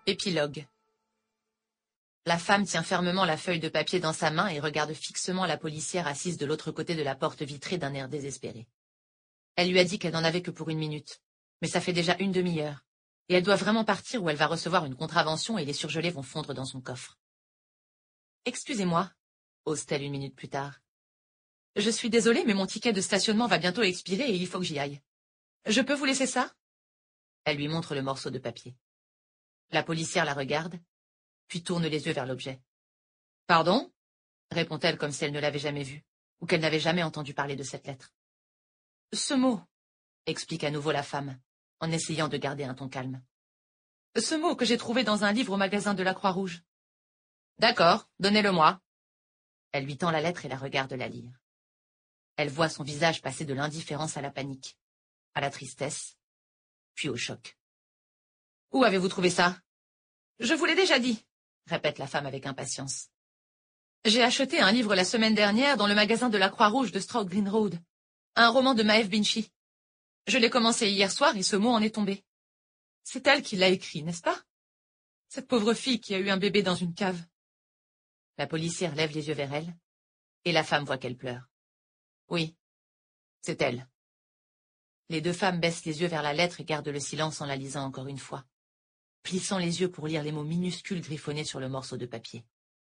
Épilogue. La femme tient fermement la feuille de papier dans sa main et regarde fixement la policière assise de l'autre côté de la porte vitrée d'un air désespéré. Elle lui a dit qu'elle n'en avait que pour 1 minute, mais ça fait déjà 1 demi-heure, et elle doit vraiment partir ou elle va recevoir une contravention et les surgelés vont fondre dans son coffre. « Excusez-moi, » ose-t-elle 1 minute plus tard. « Je suis désolée, mais mon ticket de stationnement va bientôt expirer et il faut que j'y aille. Je peux vous laisser ça ?» Elle lui montre le morceau de papier. La policière la regarde, puis tourne les yeux vers l'objet. « Pardon ?» répond-elle comme si elle ne l'avait jamais vu, ou qu'elle n'avait jamais entendu parler de cette lettre. « Ce mot, » explique à nouveau la femme, en essayant de garder un ton calme. « Ce mot que j'ai trouvé dans un livre au magasin de la Croix-Rouge. »« D'accord, donnez-le-moi. » Elle lui tend la lettre et la regarde la lire. Elle voit son visage passer de l'indifférence à la panique, à la tristesse, puis au choc. « Où avez-vous trouvé ça ?»« Je vous l'ai déjà dit, » répète la femme avec impatience. « J'ai acheté un livre la semaine dernière dans le magasin de la Croix-Rouge de Stroud Green Road, un roman de Maeve Binchy. Je l'ai commencé hier soir et ce mot en est tombé. C'est elle qui l'a écrit, n'est-ce pas? Cette pauvre fille qui a eu un bébé dans une cave. » La policière lève les yeux vers elle, et la femme voit qu'elle pleure. Oui, c'est elle. Les deux femmes baissent les yeux vers la lettre et gardent le silence en la lisant encore une fois, plissant les yeux pour lire les mots minuscules griffonnés sur le morceau de papier.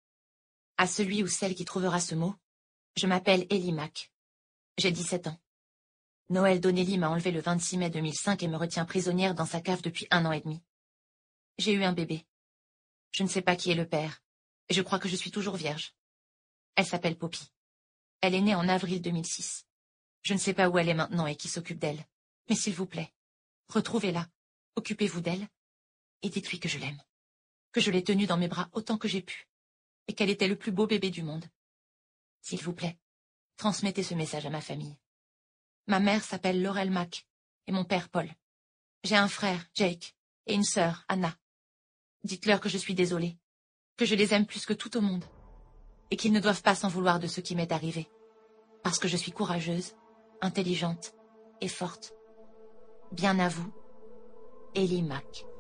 À celui ou celle qui trouvera ce mot, je m'appelle Ellie Mack. J'ai 17 ans. Noël Donnelly m'a enlevée le 26 mai 2005 et me retient prisonnière dans sa cave depuis 1 an et demi. J'ai eu un bébé. Je ne sais pas qui est le père, et je crois que je suis toujours vierge. Elle s'appelle Poppy. Elle est née en avril 2006. Je ne sais pas où elle est maintenant et qui s'occupe d'elle. Mais s'il vous plaît, retrouvez-la, occupez-vous d'elle, et dites-lui que je l'aime, que je l'ai tenue dans mes bras autant que j'ai pu, et qu'elle était le plus beau bébé du monde. S'il vous plaît, transmettez ce message à ma famille. Ma mère s'appelle Laurel Mack, et mon père Paul. J'ai un frère, Jake, et une sœur, Anna. Dites-leur que je suis désolée, que je les aime plus que tout au monde, et qu'ils ne doivent pas s'en vouloir de ce qui m'est arrivé, parce que je suis courageuse, intelligente et forte. Bien à vous, Ellie Mack.